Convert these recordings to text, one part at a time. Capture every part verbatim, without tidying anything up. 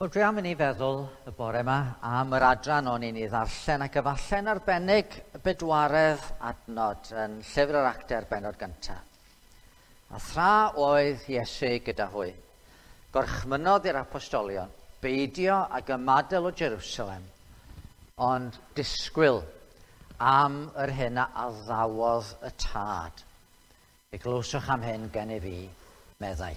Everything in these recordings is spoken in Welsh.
Wel, dwi am i ni feddwl y bore yma am yr adran o'n i'n ei ddarllen ac efalle'n arbennig y bedwaredd adnod yn llyfr yr Actau bennod gyntaf. A thra oedd Iesu gyda hwy, gorchmynodd i'r apostolion beidio ag ymadael o Jerusalem, ond disgwyl am yr hyn a addawodd y tad. Fe glwswch am hyn gen i fi, meddai.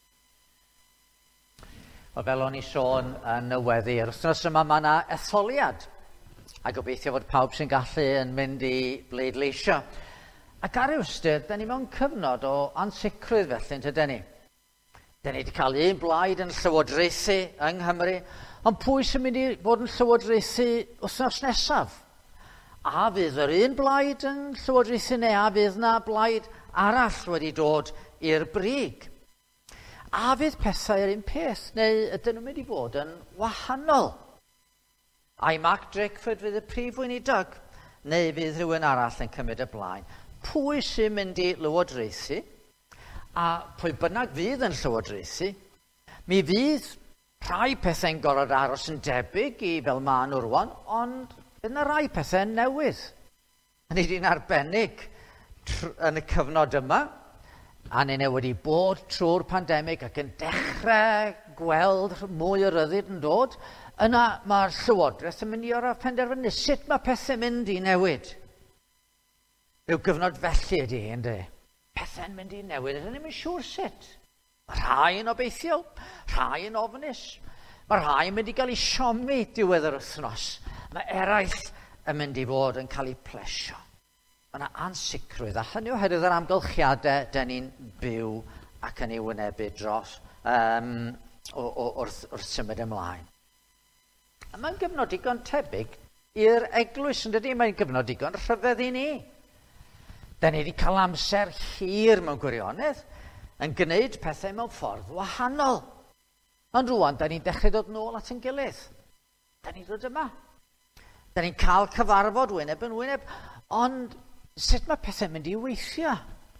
O fel o'n i sôn yn y weddi, yr wythnos yma mae yna etholiad. A gobeithio fod pawb sy'n gallu yn mynd i bleidleisio. Ac ar ywstyr, da ni mewn cyfnod o ansicrwydd felly, tydyn ni. Da ni wedi cael un blaid yn llywodraethu yng Nghymru, ond pwy sy'n mynd i fod yn llywodraethu wythnos nesaf? A fydd yr un blaid yn llywodraethu neu a fydd yna blaid arall wedi dod i'r brig? A fydd pethau yr un peth, neu ydyn nhw'n mynd i fod yn wahanol? Ai Mark Drakeford fydd y prif weinidog, neu fydd rhywun arall yn cymryd y blaen? Pwy sy'n mynd i lywodraethu? A pwy bynnag fydd yn llywodraethu? Mi fydd rhai pethau'n gorfod aros yn debyg i fel ma'n nhw rwan, ond bydd yna rhai pethau'n newydd. Ni di'n arbennig yn y cyfnod yma, a ni wedi bod trwy'r pandemig ac yn dechrau gweld mwy o ryddid yn dod, yna mae'r llywodraeth yn mynd i o'r penderfynu sut mae pethau'n mynd i newid. Ryw gyfnod felly ydy, ynddi? Pethau'n mynd i newid, ydyn ni'n siŵr sut. Mae rhai yn obeithiol, rhai yn ofnus. Mae rhai yn mynd i gael ei siomi diwedd yr wythnos. Mae eraill yn mynd i fod yn cael ei plesio. Mae yna ansicrwydd, a hynny oherwydd yr amgylchiadau dyn ni'n byw ac yn ei wynebu dros um, o, o, wrth, wrth symud ymlaen. A mae'n gyfnod digon tebyg i'r eglwys, yn dydy, mae'n gyfnod digon rhyfedd i ni. Da ni wedi cael amser hir mewn gwirionedd yn gwneud pethau mewn ffordd wahanol. Ond rwan, da ni'n dechrau dod nôl at ein gilydd. Da ni'n dod yma. Da ni'n cael cyfarfod wyneb yn wyneb, ond sut mae pethau'n mynd i weithio?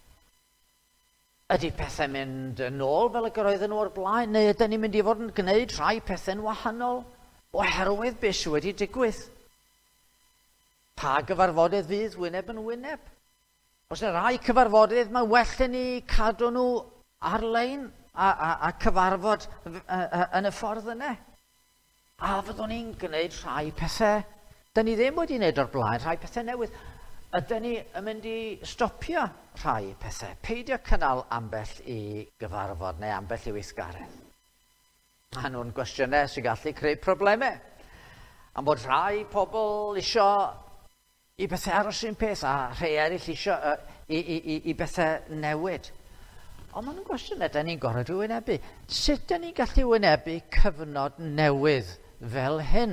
Ydy pethau'n mynd yn ôl fel y gyroedden nhw o'r blaen, neu ydyn ni'n mynd i fod yn gwneud rhai pethau'n wahanol oherwydd beth sydd wedi digwydd? Pa gyfarfodydd fydd wyneb yn wyneb? Os yna rhai cyfarfodydd, mae well i ni cadw nhw ar-lein a, a, a cyfarfod yn y ffordd yna. A fyddwn ni'n gwneud rhai pethau da ni ddim wedi wneud o'r blaen, rhai pethau newydd. Ydyn ni yn mynd i stopio rhai pethau, peidio cynnal ambell i gyfarfod neu ambell i weithgaredd. A nhw'n gwestiynau sy'n gallu creu problemau. Am bod rhai pobl isio i bethau aros un peth a rhai eraill isio uh, i, i, i, i bethau newid. Ond maen nhw'n gwestiynau da ni'n gorfod i wynebu. Sut da ni'n gallu wynebu cyfnod newydd fel hyn?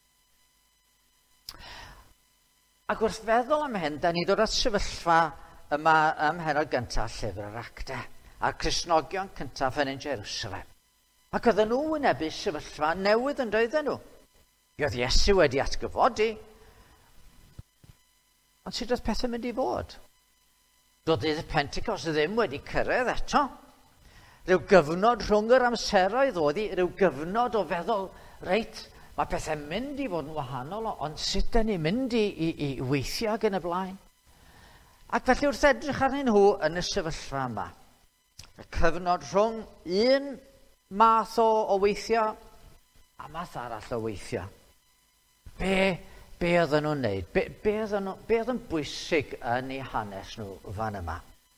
Ac wrth feddwl am hyn, da ni ddod at sefyllfa yma ym mhenod gyntaf llyfr yr Actau, a'r Cristnogion cyntaf yn Jerusalem. Ac oedden nhw wynebu sefyllfa newydd yn doedden nhw. Oedd Iesu wedi atgyfodi, ond sut oedd pethau mynd i fod? Doedd y Pentecost ddim wedi cyrraedd eto. Ryw gyfnod rhwng yr amseroedd oedd hi, ryw gyfnod o feddwl, reit, mae pethau'n mynd i fod yn wahanol, ond sut da ni'n mynd i, i, i weithio ag yn y blaen? Ac felly wrth edrych arnyn nhw yn y sefyllfa yma, y cyfnod rhwng un math o, o weithio a math arall o weithio. Be, be oedden nhw'n neud? Be, be, oedden nhw, be oedd yn bwysig yn eu hanes nhw fan yma?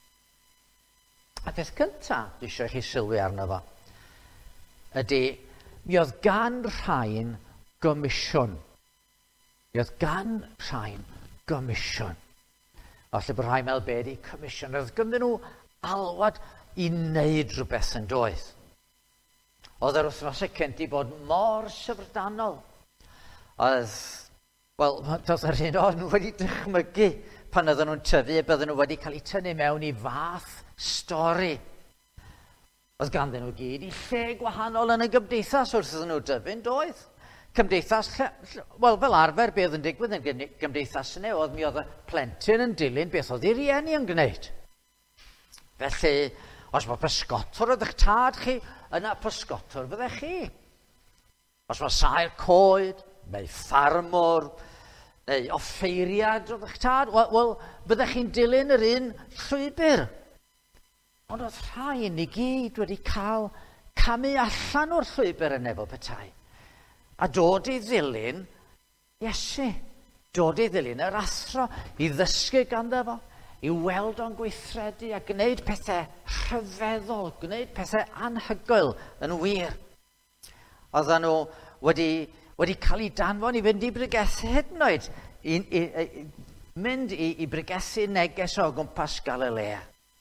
A beth cyntaf dwi eisiau chi sylwi arno fo ydy, mi oedd gan rhain gomisiwn. Mi oedd gan rhain gomisiwn. Felly bod rhain meddwl be di comisiwn. Oedd gynddyn nhw alwad i wneud rhywbeth yn doedd. Oedd yr wythnosau cynt i bod mor syfrdanol. Oedd, wel, oedd yr un o'n wedi dychmygu pan oedden nhw'n tyfu, bydden nhw wedi cael eu tynnu mewn i fath stori. Oedd ganddyn nhw gyd i lle gwahanol yn y gymdeithas wrth iddyn nhw dyfu'n doedd. Cymdeithas, wel fel arfer be oedd yn digwydd yn gymdeithas yna, oedd mi oedd y plentyn yn dilyn beth oedd ei rieni yn gwneud. Felly, os mae pysgotwr ydych tad chi, yna pysgotwr fyddech chi. Os mae sail coed, neu ffarmwr, neu offeiriad o ddech tad, wel, wel byddech chi'n dilyn yr un llwybr. Ond oedd rhai ni gyd wedi cael camu allan o'r llwybr yn efo petai. A dod i ddilyn Iesu. Dod i ddilyn yr athro, i ddysgu ganddo fo, i weld o'n gweithredu a gwneud pethau rhyfeddol, gwneud pethau anhygoel yn wir. Oedden nhw wedi, wedi cael ei danfon i fynd i bregethu hyd yn oed, i, i, i, mynd i, i bregethu neges o gwmpas Galilea.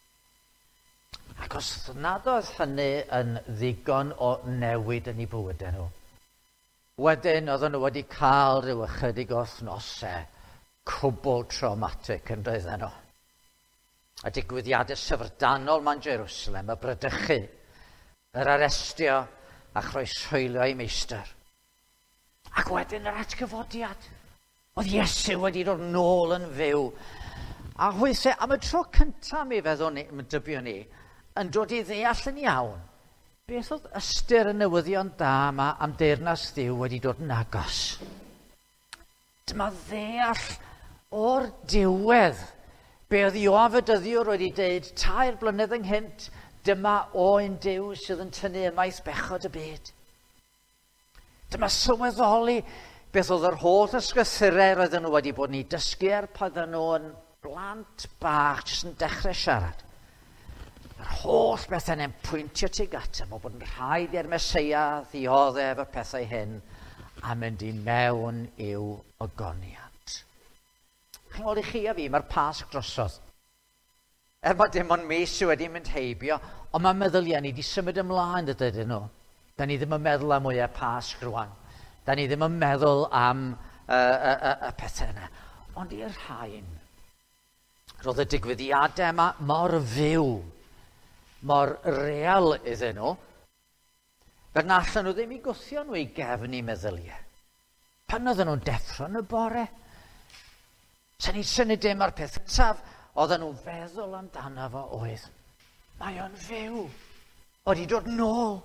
Ac os nad oedd hynny yn ddigon o newid yn ei bywydau nhw, wedyn oedden nhw wedi cael rhyw ychydig o wythnosau cwbl traumatic yn doedden nhw. A digwyddiadau syfrdanol mewn Jerusalem, y brydychu, yr arestio a chroeshoelio ei meistr. Ac wedyn yr atgyfodiad. Oedd Iesu wedi dod nôl yn fyw. A hwythau, am y tro cyntaf mi feddwn ni, yn dybio ni, yn dod i ddeall yn iawn, beth oedd ystyr y newyddion da yma am deyrnas Dduw wedi dod yn agos. Dyma ddeall o'r diwedd be oedd Ioan Fydyddiwr wedi deud tair blynedd ynghynt, dyma oen Duw sydd yn tynnu ymaith bechod y byd. Dyma sylweddoli beth oedd yr holl ysgythurau roedden nhw wedi bod ni dysgu er pan oedden nhw yn blant bach jyst yn dechrau siarad. Yr holl bethau'n yn pwyntio tuag ato mo bod yn rhaid i'r Meseia ddioddef y pethau hyn a mynd i mewn i'w ogoniant. Chi'n gweld i chi a fi, mae'r Pasg drosodd. Er bod dim ond mis sydd wedi mynd heibio, ond mae meddyliau ni wedi symud ymlaen ydyn nhw. Da ni ddim yn meddwl am mwyaf Pasg rwan. Da ni ddim yn meddwl am y uh, uh, uh, uh, pethau yna. Ond i'r rhain, roedd y digwyddiadau yma mor fyw, mor real iddyn nhw, fe nallan nhw ddim i gwthio nhw i gefn i meddyliau. Pan oedden nhw'n deffro yn y bore, sa'n ni'n syni dim ar peth cyntaf, oedden nhw'n feddwl amdano fo oedd, mae o'n fyw, wedi dod nôl.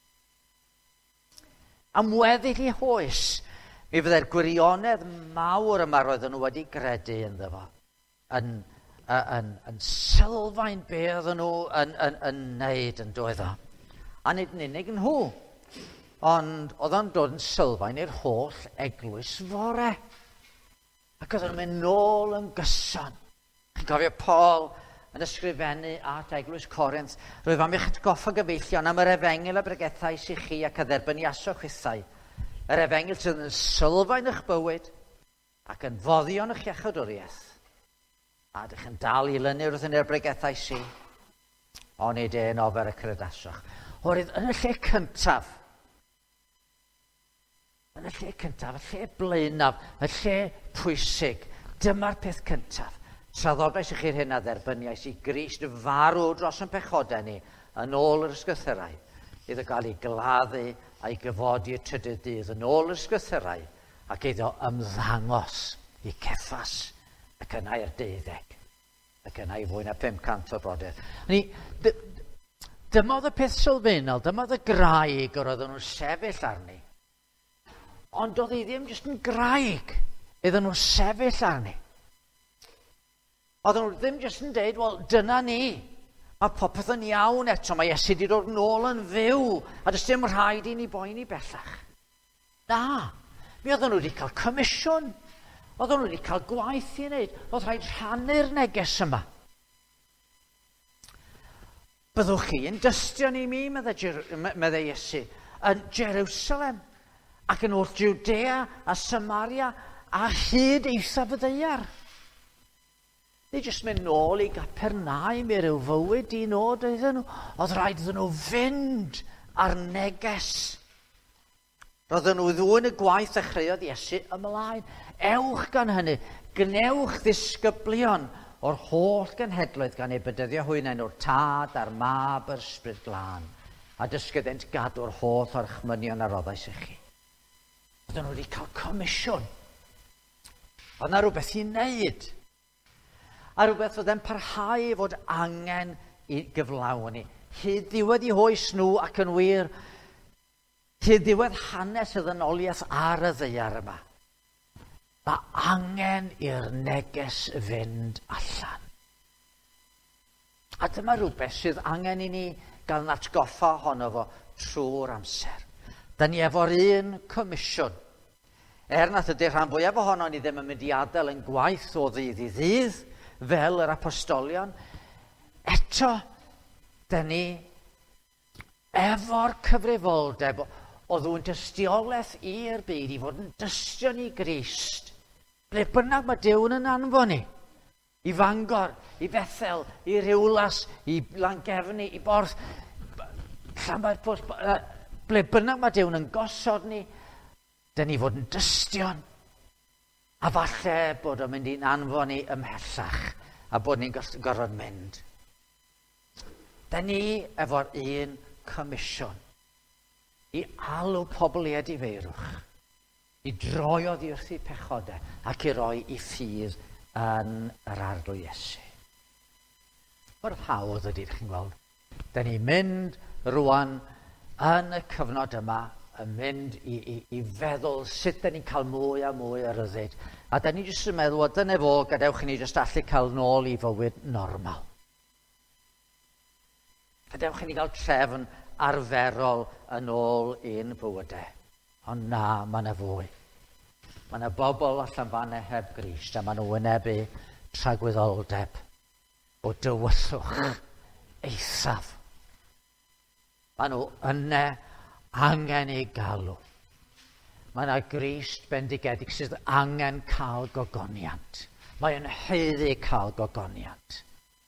Am weddill i hoes, mi fyddai'r gwirionedd mawr yma roedden nhw wedi gredu ynddo fo, yn yn, yn sylfaen be oedden nhw yn, yn, yn neud yn doedd o. A nid yn unig nhw, ond oedden nhw'n dod yn sylfaen i'r holl eglwys fore. Ac oedden nhw'n mynd nôl yn gyson. Chi'n cofio Paul yn ysgrifennu at eglwys Corinth, roedd am eich atgoffa gyfeillion am yr efengil a bregethais i chi ac adderbeniaso chwythau. Yr efengil sydd yn sylfaen eich bywyd ac yn foddion eich iachawdwriaeth. A ydych yn dal i lynu wrth yn yr bregetau si, ond nid e'n ofer y credasach. Oherwydd yn y lle cyntaf, yn y lle cyntaf, y lle blaenaf, y lle pwysig, dyma'r peth cyntaf. Traddodais i chi'r hyn a dderbyniais i Grist farw dros yn pechodau ni yn ôl yr ysgythyrau, iddo gael ei gladdu a'i gyfodi y trydydd dydd yn ôl yr ysgythyrau ac iddo ymddangos i Ceffas ac yna i'r deuddeg, ac yna i fwy na pum cant o brodyr. Dyma oedd y peth sylfaenol, dyma oedd y graig yr oedden nhw'n sefyll arni. Ond oedd hi ddim jyst yn graig, iddyn nhw'n sefyll arni. Oedden nhw ddim jyst yn deud, wel, dyna ni. Mae popeth yn iawn eto, mae Iesu wedi dod nôl yn fyw, a dys dim rhaid i ni boeni bellach. Na, mi oedden nhw wedi cael comisiwn. Oedden nhw wedi cael gwaith i wneud. Oedd rhaid rhannu'r neges yma. Byddwch chi yn dystion i mi, meddai Iesu, yn Jerusalem, ac yn wrth Judea a Samaria, a hyd eithaf y ddeiar. Neu jyst mynd nôl i Gapernaum i ryw fywyd di nod iddyn nhw. Oedd rhaid iddyn nhw fynd ar neges. Roedden nhw ddwy'n y gwaith a chreuodd Iesu ymlaen. Ewch gan hynny, gnewch ddisgyblion o'r holl genhedloedd gan ei bydyddio hwynau o'r tad a'r mab a'r ysbryd glân, a dysgyddynt gadw'r holl o'r chmynion a roddais i chi. Oedden nhw wedi cael comisiwn. Oedd na rhywbeth i wneud. A rhywbeth oedd e'n parhau fod angen i gyflawni. Hyd ddiwedd i hoes nhw ac yn wir, Hyd ddiwedd hanes y ddynoliaeth ar y ddaear yma. Mae angen i'r neges fynd allan. A dyma rhywbeth sydd angen i ni gael yn atgoffa ohono fo trwy'r amser. Da ni efo'r un comisiwn. Er nad ydy'r rhan fwyaf ohono ni ddim yn mynd i adael yn gwaith o ddydd i ddydd, fel yr apostolion, eto, da ni efo'r cyfrifoldeb o ddwy'n dystiolaeth i'r byd i fod yn dystion i Grist. Ble bynnag mae Duw yn anfon ni. I Fangor, i Bethel, i Rhiwlas, i Langefni, i Borth. Llanfairpwll, ble bynnag mae Duw yn gosod ni, da ni fod yn dystion. A falle bod o'n mynd i'n anfon ni ymhellach a bod ni'n gorfod mynd. Da ni efo'r un comisiwn i alw pobl i edifeirwch, i droi oddi wrth i pechodau ac i roi i ffydd yn yr arglw Iesu. Mor hawdd ydy, chi'n gweld. Da ni'n mynd rwan yn y cyfnod yma, yn mynd i, i, i feddwl sut da ni'n cael mwy a mwy o ryddid. A da ni jyst yn meddwl, o dyna fo, gadewch i ni jyst allu cael nôl i fywyd normal. Gadewch i ni gael trefn arferol yn ôl un bywydau. Ond na, mae yna fwy. Mae yna bobl allan fanna heb Grist a mae nhw wynebu tragwyddoldeb o dywyswch eithaf. Mae nhw yna angen ei galw. Mae yna Grist bendigedig sydd angen cael gogoniant. Mae yn haeddu cael gogoniant.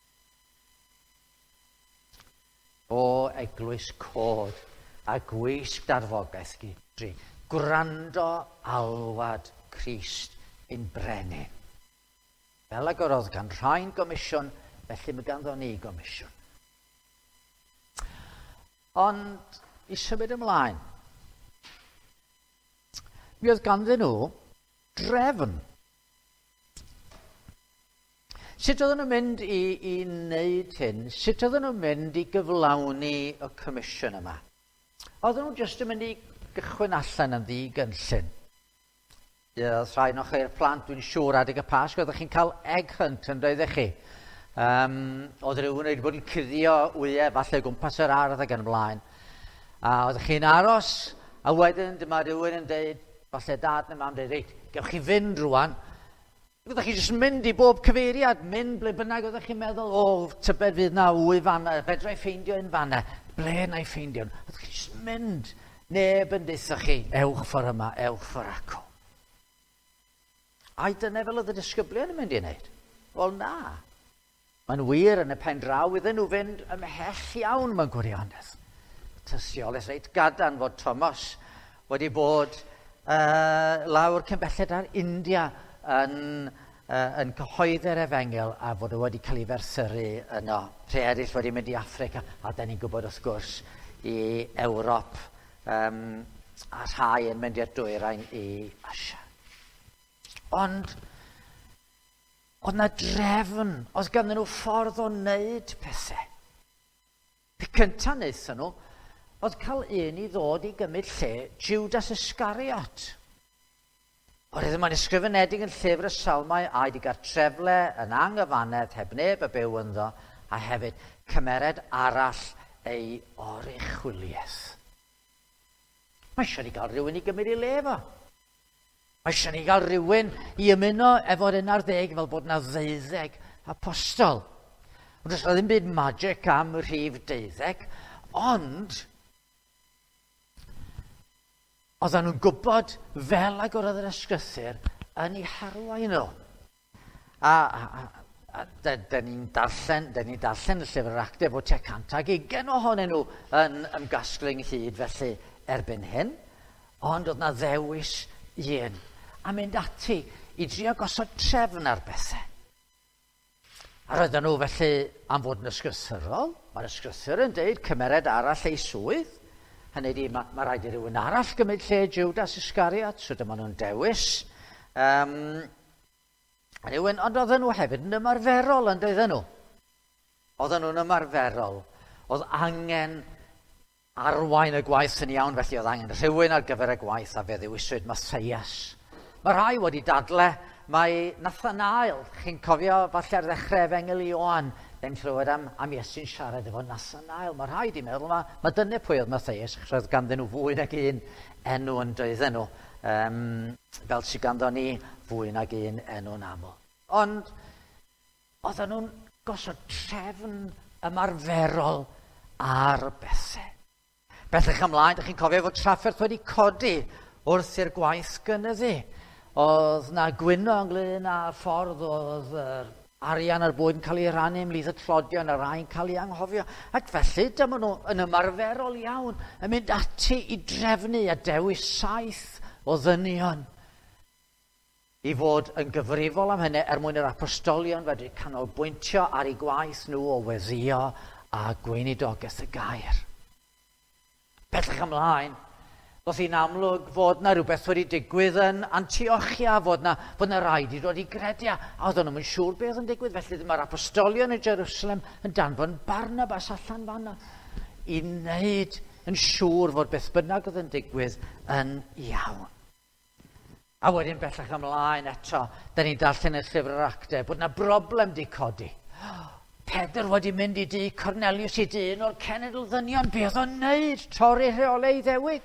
O eglwys cod a gwisg darfogaeth gydri, gwrando alwad Crist yn brenin. Fel ag oedd gan rhain gomisiwn, felly mae ganddo ni gomisiwn. Ond, i symud ymlaen, mi oedd ganddyn nhw drefn. Sut oedden nhw'n mynd i, i wneud hyn? Sut oedden nhw'n mynd i gyflawni y comisiwn yma? Oedden nhw jyst yn mynd i gychwyn allan yn ddi-gynllun. Oedd rhaid o'ch chi'r plant, dwi'n siŵr adeg y Pasg, oeddech chi'n cael egg hunt yn doeddech chi. Um, oedd rhywun wedi bod yn cuddio wyau falle gwmpas yr ardd ac yn ymlaen. A oeddech chi'n aros, a wedyn dyma rhywun yn dweud, falle dad neu mam dweud, reit, gewch chi fynd rwan. Oeddech chi jyst mynd i bob cyfeiriad, mynd ble bynnag oeddech chi'n meddwl, o, tybed fydd na wy fanna, fedra i ffeindio un fanna, ble na i ffeindio. Oeddech chi jyst mynd, neb yn deithoch chi, ewch ffordd yma, ewch ffordd acw. A dyna fel oedd y disgyblion yn mynd i wneud? Wel na. Mae'n wir yn y pen draw iddyn nhw fynd ymhell iawn mewn gwirionedd. Tystiolaeth reit gadarn fod Thomas wedi bod uh, lawr cynbelled ar India yn, uh, yn cyhoeddi'r Efengil a fod wedi cael ei ferthyru yno. Rhai eraill wedi mynd i Affrica a da ni'n gwybod wrth gwrs i Ewrop um, a rhai yn mynd i'r dwyrain i Asia. Ond oedd na drefn, oedd ganddyn nhw ffordd o wneud pethau. Y cyntaf wnaethon nhw, oedd cael un i ddod i gymryd lle Judas Iscariot. Oedd mae'n ysgrifenedig yn llyfr y Salmau a wedi gael trefle yn anghyfanedd heb neb y byw ynddo a hefyd cymered arall ei oruchwyliaeth. Mae eisiau ni gael rhywun i gymryd i lefo. Mae eisiau ni gael rhywun i ymuno efo'r un ar ddeg fel bod yna ddeuddeg apostol. Ond os ddim byd magic am rhif deuddeg, ond oedden nhw'n gwybod fel ag oedd yr ysgrythur yn ei harwain nhw. A, a, a da, da ni'n darllen, da ni'n darllen y llyfr yr actau bod tua cant ag ugain ohonyn nhw yn ymgasglu'n hyd felly erbyn hyn, ond oedd na ddewis un. A mynd ati i drio gosod trefn ar bethau. A roedden nhw felly am fod yn ysgrythurol. Mae'r ysgrythur yn dweud cymered arall ei swydd. Hynny di, mae ma rhaid i rywun arall gymryd lle Judas Iscariot, so dyma nhw'n dewis. Um, rywun, ond oedden nhw hefyd yn ymarferol, yn doedden nhw. Oedden nhw'n ymarferol. Oedd angen arwain y gwaith yn iawn, felly oedd angen rhywun ar gyfer y gwaith a fe ddewiswyd Messias. Mae rhai wedi dadle, mae Nathanael, chi'n cofio falle ar ddechrau Efengel Ioan, ddim clywed am, am Iesu'n siarad efo Nathanael. Mae rhai di meddwl, mae, mae dyna pwy oedd Messias, roedd ganddyn nhw fwy nag un enw yn doedden nhw, um, fel sy'n ganddon ni fwy nag un enw'n aml. Ond oedden nhw'n gosod trefn ymarferol ar bethau. Bellach ymlaen, ydych chi'n cofio fod trafferth wedi codi wrth i'r gwaith gynyddu. Oedd na gwyno ynglyn â ffordd oedd yr arian a'r bwyd yn cael ei rannu ymlith y tlodion a rhai'n cael ei anghofio. Ac felly, dyma nhw yn ymarferol iawn yn mynd ati i drefnu a dewis saith o ddynion i fod yn gyfrifol am hynny er mwyn yr apostolion wedi canolbwyntio ar ei gwaith nhw o weddio a gweinidogaeth y gair. Bellach ymlaen, doedd hi'n amlwg fod na rhywbeth wedi digwydd yn Antiochia, fod na, fod na rai wedi dod i gredu, a oedden nhw'n siŵr beth yn digwydd, felly mae'r apostolion yn Jerusalem yn danfon Barnabas allan fanna i wneud yn siŵr fod beth bynnag oedd yn digwydd yn iawn. A wedyn bellach ymlaen eto, da ni'n darllen y llyfr yr Actau, bod na broblem di codi. Pedr wedi mynd i dŷ Cornelius i dyn o'r cenedl ddynion, beth o'n wneud, torri rheolau Iddewig.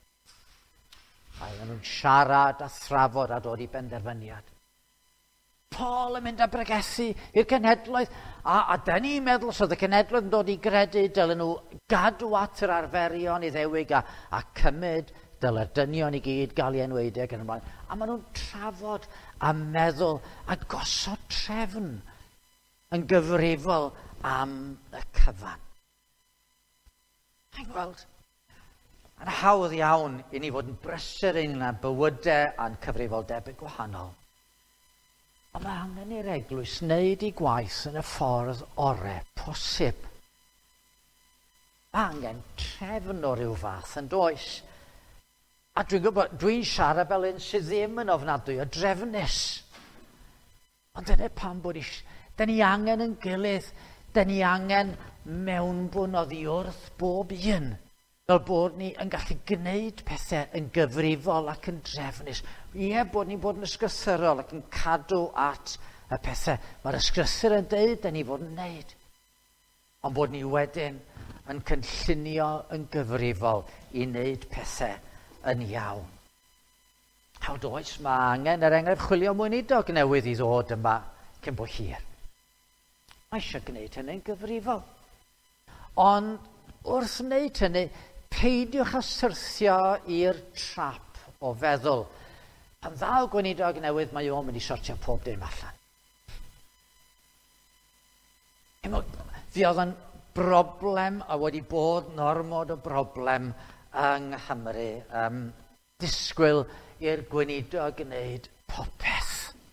A oedden nhw'n siarad a thrafod a dod i benderfyniad. Paul yn mynd a bregethu i'r cenhedloedd, a, a da ni'n meddwl os oedd y cenhedloedd yn dod i gredu, dylen nhw gadw at yr arferion Iddewig a, a cymryd dyle'r dynion i gyd gael ei enwedig yn ymlaen. A maen nhw'n trafod a meddwl a gosod trefn yn gyfrifol am y cyfan. Mae'n gweld, yn hawdd iawn i ni fod yn brysur ein bywydau a'n cyfrifoldebau gwahanol. Ond mae angen i'r eglwys wneud ei gwaith yn y ffordd orau posib. Mae angen trefn o ryw fath yn does. A dwi'n gwybod, dwi'n siarad fel un sydd ddim yn ofnadwy o drefnus. Ond dyna pam bod i... Da ni angen yn gilydd, da ni angen mewnbwn oddi wrth bob un. Fel bod ni yn gallu gwneud pethau yn gyfrifol ac yn drefnus. Ie, bod ni'n bod yn ysgrythurol ac yn cadw at y pethau. Mae'r ysgrythur yn dweud da ni fod yn wneud. Ond bod ni wedyn yn cynllunio yn gyfrifol i wneud pethau yn iawn. Hawdd oes, mae angen yr enghraifft chwilio mwynidog newydd i ddod yma cyn bo hir. Mae eisiau gwneud hynny'n gyfrifol. Ond wrth wneud hynny, peidiwch â syrthio i'r trap o feddwl. Pan ddaw gweinidog newydd, mae o'n mynd i sortio pob dim allan. Fi oedd yn broblem a wedi bod normod o broblem yng Nghymru. Um, disgwyl i'r gweinidog gwneud popeth.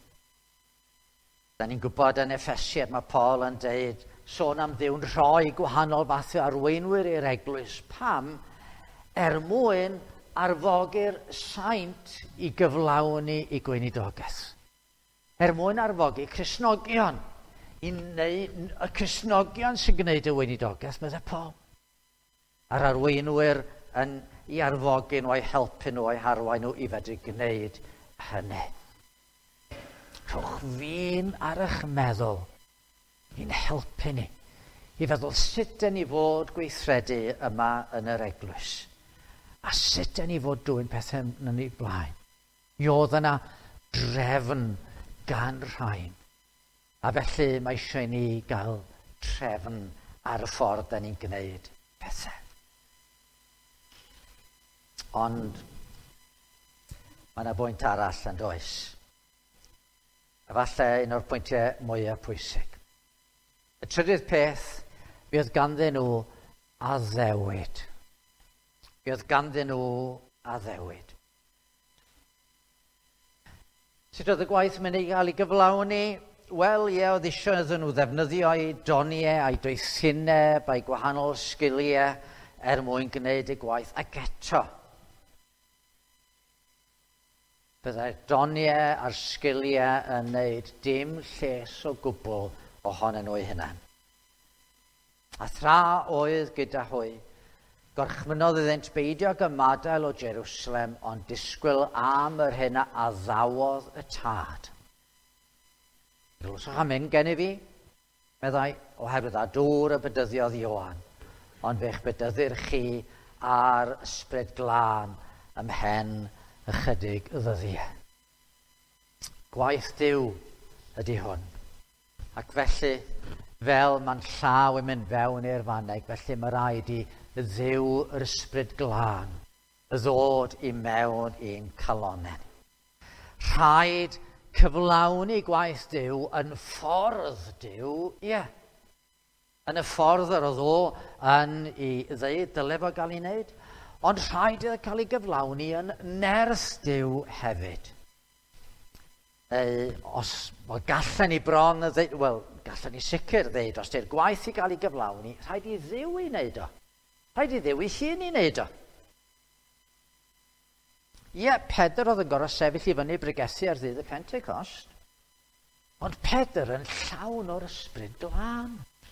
Da ni'n gwybod yn Effesied, mae Paul yn deud, sôn am Dduw'n rhoi gwahanol fath o arweinwyr i'r eglwys. Pam? Er mwyn arfogi'r saint i gyflawni i gweinidogaeth. Er mwyn arfogi Cristnogion. I wneud, y Cristnogion sy'n gwneud y weinidogaeth, medde Paul. A'r arweinwyr yn i arfogi nhw, a'i helpu nhw, a'i harwain nhw i fedru gwneud hynny. Rhowch fi'n ar eich meddwl i'n helpu ni i feddwl sut dyn ni fod gweithredu yma yn yr eglwys a sut dyn ni fod dwi'n pethau yn ei blaen. Mi oedd yna drefn gan rhain a felly mae eisiau ni gael trefn ar y ffordd dyn ni'n gwneud pethau. Ond mae yna bwynt arall yn does. A falle un o'r pwyntiau mwyaf pwysig. Y trydydd peth, mi oedd ganddyn nhw addewid. Mi oedd ganddyn nhw addewid. Sut oedd y gwaith mynd i gael ei gyflawni? Wel, ie, oedd eisiau iddyn nhw ddefnyddio eu doniau, a'i doethineb, a'i gwahanol sgiliau er mwyn gwneud eu gwaith. Ac eto, byddai'r doniau a'r sgiliau yn wneud dim lles o gwbl ohonyn nhw eu hunain. A thra oedd gyda hwy, Gorchmynodd iddynt beidio gymadael o Jerusalem, ond disgwyl am yr hyn a addawodd y tad. Rwysach am mynd gen i fi, meddai, oherwydd a dŵr y bedyddiodd Ioan, ond fe'ch bedyddir chi ar ysbryd glân ymhen ychydig ddyddiau. Gwaith Duw ydy hwn. Ac felly, fel mae'n llaw yn mynd fewn i'r fanneg, felly mae rhaid i Dduw yr ysbryd glân y ddod i mewn i'n calonnen. Rhaid cyflawni gwaith Duw yn ffordd Duw, ie. Yeah. Yn y ffordd yr oedd o yn i ddeud dylai fo gael ei wneud, ond rhaid iddo cael ei gyflawni yn nerth Duw hefyd. Neu, os well, gallen ni bron y ddeud, wel, gallen ni sicr ddeud, os di'r gwaith i gael ei gyflawni, rhaid i Dduw i wneud o. Rhaid i Dduw i llun i wneud o. Ie, Pedr oedd yn gorau sefyll i fyny bregethu ar ddydd y Pentecost, ond Pedr yn llawn o'r ysbryd glân.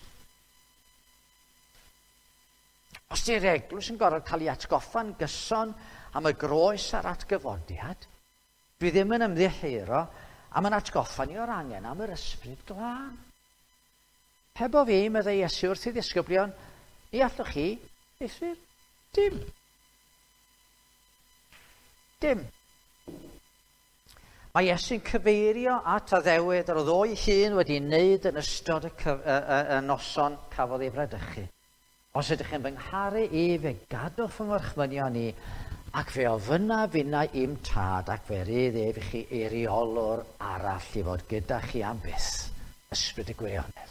Os di'r eglwys yn gorau cael ei atgoffa'n gyson am y groes a'r atgyfodiad, dwi ddim yn ymddiheuro am yn atgoffa ni o'r angen am yr ysbryd glân. Heb o fi, meddai Iesu wrth i ddisgyblion, ni allwch chi, eithir, dim. Dim. Mae Iesu'n cyfeirio at a ddewyd ar oedd o'i hun wedi wneud yn ystod y, cyf y, y, y noson cafodd ei fradychu. Os ydych chi'n byngharu i fe gadwch fy ngorchmynion ni, ac fe o fyna fyna i'm tad, ac fe rydd ef i chi eiriolwr arall i fod gyda chi am byth, ysbryd y gwirionedd.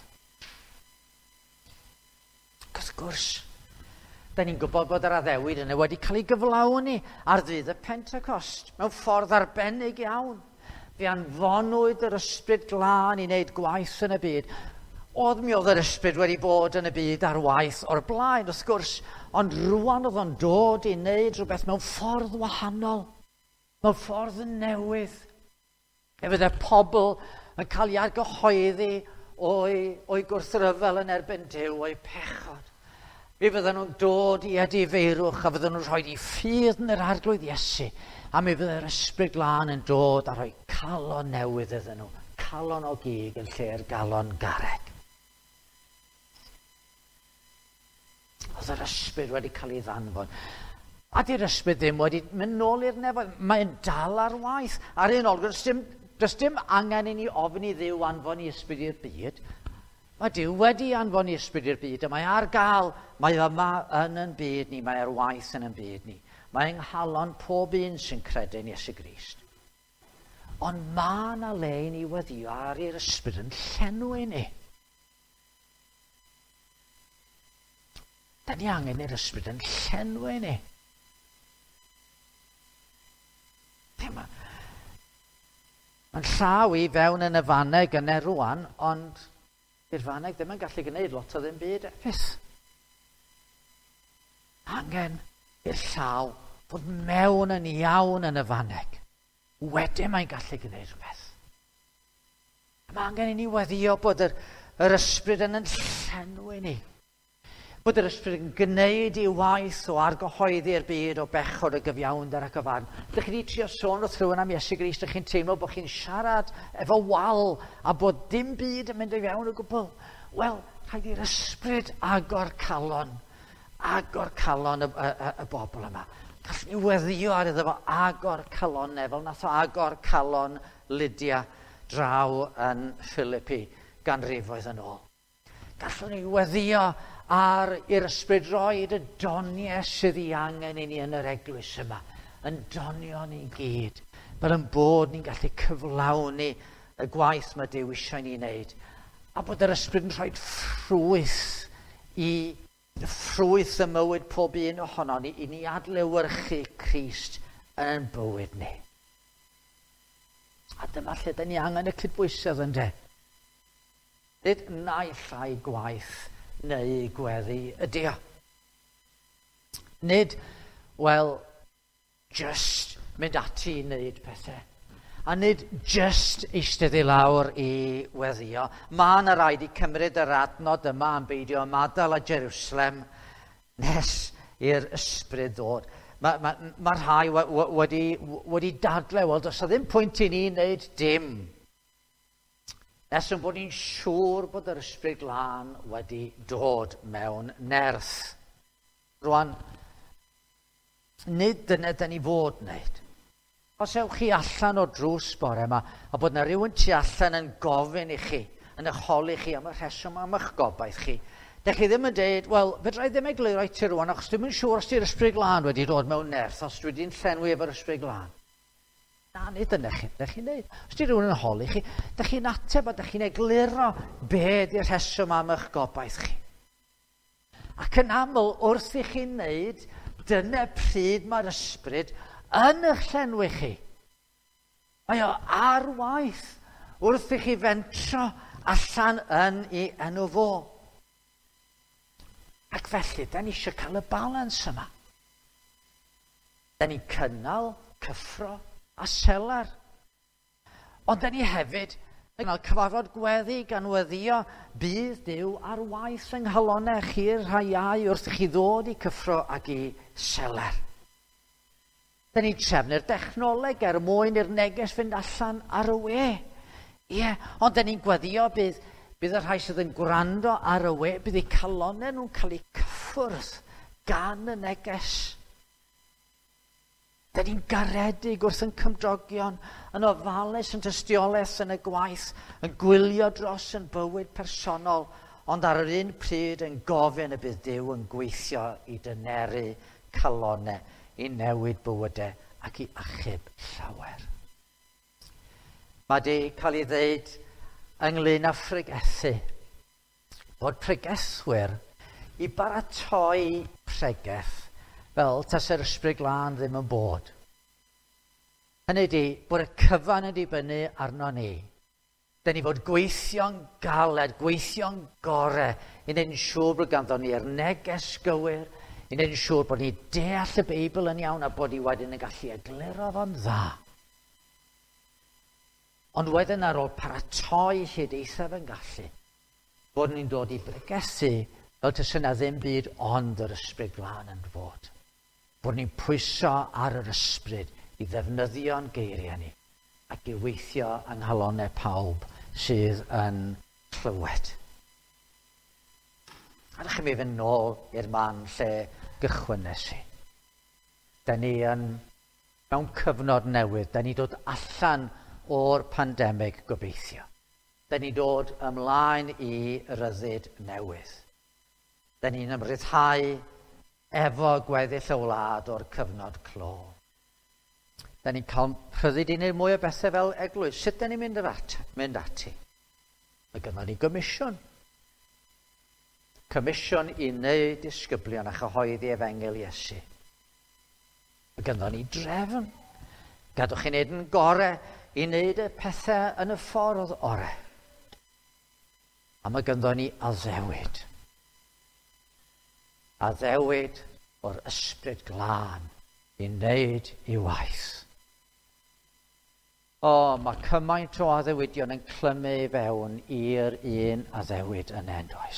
Wrth gwrs, da ni'n gwybod bod yr addewid yna wedi cael ei gyflawni ar ddydd y Pentecost, mewn ffordd arbennig iawn. Fe anfonwyd yr ysbryd glân i wneud gwaith yn y byd. Oedd mi oedd yr ysbryd wedi bod yn y byd ar waith o'r blaen, wrth gwrs, ond rwan oedd o'n dod i wneud rhywbeth mewn ffordd wahanol, mewn ffordd yn newydd. E fydde pobl yn cael ei argyhoeddi o'i, o'i gwrthryfel yn erbyn Duw, o'i pechod. Fe fydden nhw'n dod i edifeirwch a fydden nhw'n rhoi i ffydd yn yr arglwydd Iesu, a mi fydde'r ysbryd glân yn dod a rhoi calon newydd iddyn nhw, calon o gig yn lle'r galon garreg. Oedd yr ysbryd wedi cael ei ddanfon. A di'r ysbryd ddim wedi mynd nôl i'r nefoedd. Mae'n dal ar waith. Ar un ol, does dim, does dim angen i ni ofyn i Dduw anfon i ysbryd i'r byd. Mae Duw wedi anfon i ysbryd i'r byd, a mae ar gael, mae yma yn yn byd ni, mae ar waith yn yn byd ni. Mae yng nghalon pob un sy'n credu yn Iesu Grist. Ond mae yna le i ni weddio ar i'r ysbryd yn llenwi ni. Da ni angen i'r ysbryd yn llenwi ni. Mae'n llaw i fewn yn y fanneg yn erwan, ond i'r fanneg ddim yn gallu gwneud lot o ddim byd epus. Angen i'r llaw fod mewn yn iawn yn y fanneg. Wedyn mae'n gallu gwneud rhywbeth. Mae angen i ni weddio bod yr, yr ysbryd yn yn llenwi ni. Bod yr ysbryd yn gwneud ei waith o argyhoeddi'r byd o bechod y gyfiawnder ac y farn. Ydych chi wedi trio sôn wrth rhywun am Iesu Grist, ydych chi'n teimlo bod chi'n siarad efo wal a bod dim byd yn mynd i fewn o gwbl. Wel, rhaid i'r ysbryd agor calon, agor calon y, y, y, y bobl yma. Gallwn ni weddio ar iddo fo agor calonau, fel nath o agor calon Lydia draw yn Philippi ganrifoedd yn ôl. Gallwn ni weddio ar i'r ysbryd roed y doniau sydd i angen i ni yn yr eglwys yma, yn donio ni gyd, fel yn bod ni'n gallu cyflawni y gwaith mae Duw eisiau ni wneud, a bod yr ysbryd yn rhoi ffrwyth i ffrwyth y mywyd pob un ohono ni, i ni adlewyrchu Crist yn bywyd ni. A dyma lle da ni angen y cydbwysedd ynde. Nid naill ai gwaith neu gweddi ydy o. Nid, wel, just mynd ati i wneud pethau. A nid just eistedd i lawr i weddio. Mae yna raid i cymryd yr adnod yma yn beidio ymadael a Jerusalem nes i'r ysbryd ddod. Mae ma, ma rhai wedi, wedi dadle, wel, does ddim pwynt i ni wneud dim. Nes yn bod ni'n siŵr bod yr ysbryd glân wedi dod mewn nerth. Rwan, nid dyna dyn ni fod wneud. Os ewch chi allan o drws bore yma, a bod yna rhywun tu allan yn gofyn i chi, yn echoli chi am y rheswm am eich gobaith chi, dych chi ddim yn dweud, wel, fedra i ddim egluro i ti rwan, achos dwi'n siŵr os ti'r ysbryd glân wedi dod mewn nerth, os dwi wedi'n llenwi efo'r ysbryd glân. Na, nid yna chi, dych chi'n dweud. Os ti rhywun yn holi chi, dych chi'n ateb a dych chi'n egluro be di'r rheswm am eich gobaith chi. Ac yn aml, wrth i chi'n wneud, dyna pryd mae'r ysbryd yn eich llenwi chi. Mae o ar waith wrth i chi fentro allan yn ei enw fo. Ac felly, da ni eisiau cael y balans yma. Da ni'n cynnal, cyffro a selar. Ond da ni hefyd yn cael cyfarfod gweddi gan weddio bydd Duw ar waith yng nghalonnau chi'r rhaiau wrth i chi ddod i cyffro ac i selar. Da ni'n trefnu'r dechnoleg er mwyn i'r neges fynd allan ar y we. Ie, yeah, ond da ni'n gweddio bydd Bydd y rhai sydd yn gwrando ar y we, bydd eu calonnau nhw'n cael eu cyffwrdd gan y neges. Da ni'n garedig wrth yn cymdogion, yn ofalus yn tystiolaeth yn y gwaith, yn gwylio dros yn bywyd personol, ond ar yr un pryd yn gofyn y bydd Duw yn gweithio i dyneru calonnau, i newid bywydau ac i achub llawer. Mae di cael ei ddeud ynglyn â phregethu, bod pregethwyr i baratoi pregeth fel tas yr ysbryd glân ddim yn bod. Hynny ydi bod y cyfan yn dibynnu arno ni. Da ni fod gweithio'n galed, gweithio'n gore i wneud yn siŵr bod ganddo ni'r neges gywir, i wneud yn siŵr bod ni deall y Beibl yn iawn a bod ni wedyn yn gallu egluro fo'n dda. Ond wedyn ar ôl paratoi hyd eithaf yn gallu, bod ni'n dod i bregethu fel tas yna ddim byd ond yr ysbryd glân yn fod. Bod ni'n pwyso ar yr ysbryd i ddefnyddio'n geiriau ni ac i weithio yng nghalonnau pawb sydd yn clywed. A ddech chi'n mynd fynd nôl i'r man lle gychwynnes i. Da ni yn mewn cyfnod newydd, da ni dod allan o'r pandemig gobeithio. Da ni dod ymlaen i ryddid newydd. Da ni'n ymryddhau efo gweddill y wlad o'r cyfnod clo. Da ni'n cael rhyddid i wneud mwy o bethau fel eglwys. Sut da ni'n mynd, mynd ati? Mae gynno ni gomisiwn. Comisiwn i wneud disgyblion a chyhoeddi efengel Iesu. Mae gynno ni drefn. Gadwch chi wneud yn gore i wneud y pethau yn y ffordd ore. A mae gynno ni addewid. Addewid o'r ysbryd glân i wneud ei waith. O, mae cymaint o addewidion yn clymu i fewn i'r un addewid yn endoes.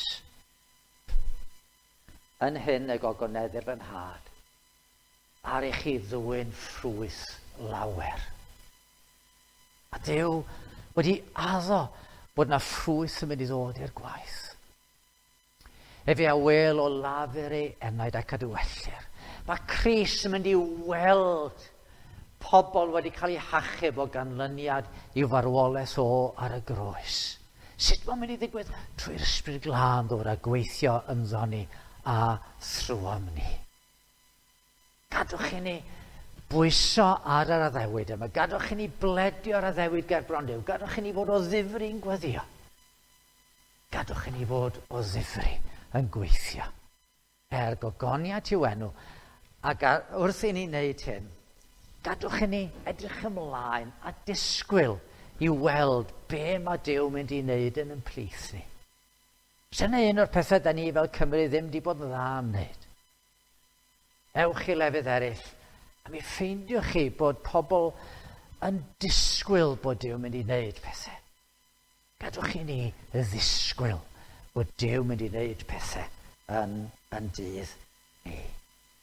Yn hyn y gogoneddir fy nhad, ar eich chi ddwyn ffrwyth lawer. A Duw wedi addo bod yna ffrwyth yn mynd i ddod i'r gwaith. Efe a wel o lafur ei enaid ac adwellir. Mae Cris yn mynd i weld pobl wedi cael eu hachub o ganlyniad i'w farwolaeth o ar y groes. Sut mae'n mynd i ddigwydd? Trwy'r ysbryd glân ddod a gweithio ynddo ni a thrwam ni. Gadwch chi ni bwyso ar yr addewid yma. Gadwch chi ni bledio ar addewid ger bron Duw. Gadwch chi ni fod o ddifri'n gweddio. Gadwch chi ni fod o ddifri yn gweithio. Er gogoniad i'w enw. Ac wrth i ni wneud hyn, gadwch chi ni edrych ymlaen a disgwyl i weld be mae Duw mynd i wneud yn yn plith ni. Dyna un o'r pethau da ni fel Cymru ddim wedi bod yn dda am wneud. Ewch i lefydd eraill, a mi ffeindiwch chi bod pobl yn disgwyl bod Duw mynd i wneud pethau. Gadwch chi ni y ddisgwyl bod Duw mynd i wneud pethau yn, yn dydd ni.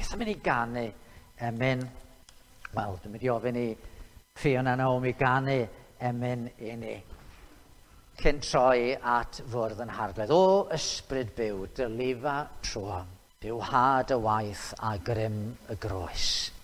beth am i ni ganu emyn, wel, dwi'n mynd i ofyn i Fiona Naomi ganu emyn i ni. Cyn troi at fwrdd yn hargledd. O ysbryd byw, dy lifa trwa, byw had y waith a grym y groes.